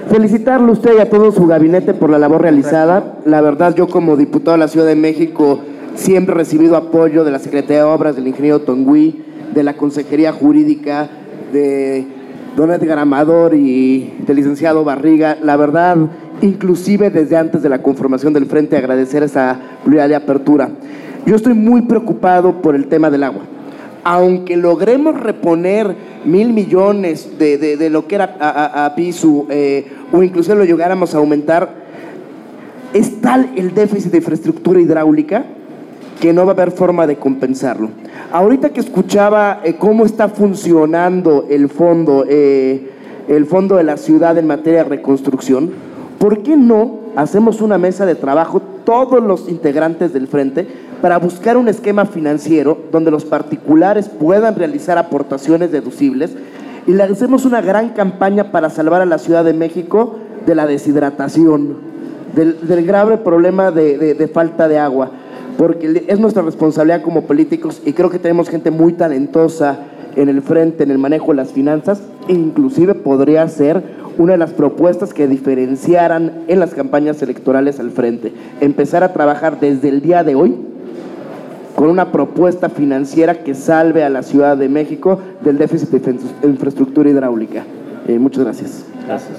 felicitarlo a usted y a todo su gabinete por la labor realizada. La verdad, yo como diputado de la Ciudad de México siempre he recibido apoyo de la Secretaría de Obras, del ingeniero Tongüí, de la Consejería Jurídica, de don Edgar Amador y del licenciado Barriga. La verdad, inclusive desde antes de la conformación del Frente, agradecer esa pluralidad de apertura. Yo estoy muy preocupado por el tema del agua. Aunque logremos reponer 1,000 millones de lo que era a PISU, o incluso lo llegáramos a aumentar, es tal el déficit de infraestructura hidráulica que no va a haber forma de compensarlo. Ahorita que escuchaba cómo está funcionando el fondo de la ciudad en materia de reconstrucción, ¿por qué no hacemos una mesa de trabajo todos los integrantes del Frente para buscar un esquema financiero donde los particulares puedan realizar aportaciones deducibles y le hacemos una gran campaña para salvar a la Ciudad de México de la deshidratación, del grave problema de falta de agua? Porque es nuestra responsabilidad como políticos, y creo que tenemos gente muy talentosa en el Frente, en el manejo de las finanzas. Inclusive podría ser una de las propuestas que diferenciaran en las campañas electorales al Frente, empezar a trabajar desde el día de hoy con una propuesta financiera que salve a la Ciudad de México del déficit de infraestructura hidráulica. Muchas gracias.